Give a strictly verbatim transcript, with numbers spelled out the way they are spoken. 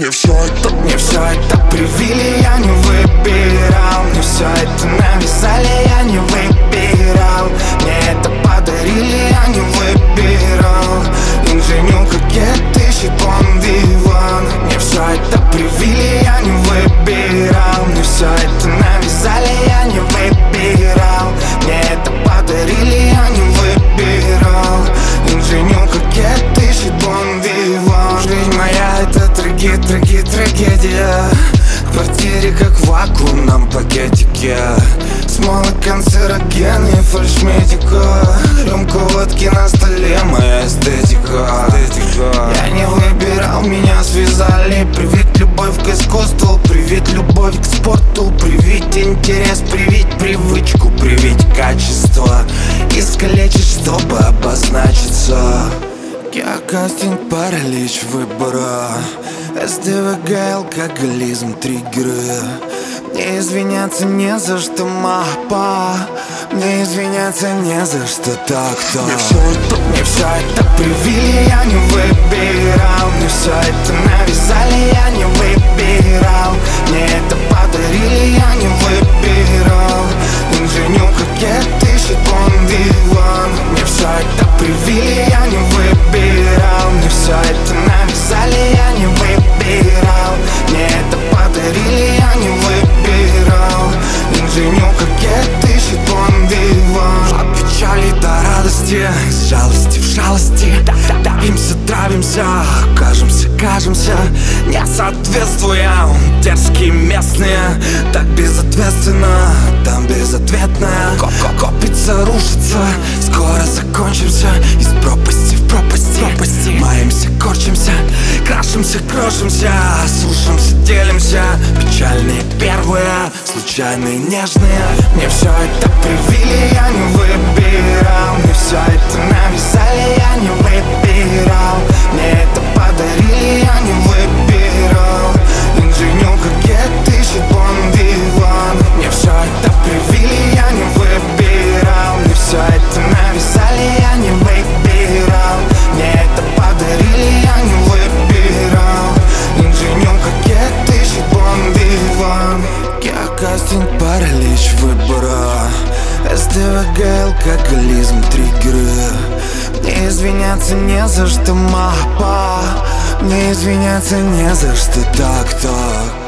Мне все это, мне все это привили, я не выбирал. Мне все это навязали, я не выбирал. Мне это подарили, я не выбирал. Инженю кокет ищет Бон Виван. Мне все это привили, я не выбирал. Мне все это навязали, я не выбирал. Мне это подарили, я не выбирал. Инженю кокет ищет Бон Виван. Жизнь моя это траги, траги, трагедия. В квартире как в вакуумном пакетике. Смолы, канцерогены, фальшмедика. Рюмка водки на столе, моя эстетика. Я не выбирал, меня связали. Привить любовь к искусству, привить любовь к спорту, привить интерес, привить привычку, привить качество. Искалечить, чтобы обозначиться. Я кастинг, паралич выбора. СДВГ, алкоголизм, триггеры. Мне извиняться не за что, мапа. Мне извиняться не за что, так-то. Мне все это, мне все это привили, я не выбирал. Мне все это навязали, я не выбирал. Мне это подарили, я не выбирал. Инженю кокет ищет Бон Виван. Мне все это привили, я не выбирал. Мне все это навязали, я не выбирал. Мне это подарили, я не выбирал. Инженю кокет ищет Бон Виван. От печали до радости, с жалости в жалости. Давимся, травимся, кажемся, кажемся, не соответствуем. Дерзкие местные, так безответственно, там безответная. Копится, рушится, скоро закончимся. Из пропасти в пропасти, пропасти. Маемся, корчимся, крашимся, крошимся, сушимся, делимся. Печальные первые, случайные, нежные. Мне все это привили, я не выбирал. Мне все это навязали, я не выбирал. Мне это подарили, я не выбирал. Инженю кокет ищет Бон Виван. Мне все это привили, я не выбирал. Мне все это навязали, я не выбирал. Мне это подарили, я не выбирал. Инженю кокет ищет Бон Виван. Я кастинг, паралич выбора. СДВГ, алкоголизм, триггеры. Мне извиняться не за что, мапа. Мне извиняться не за что, так-то.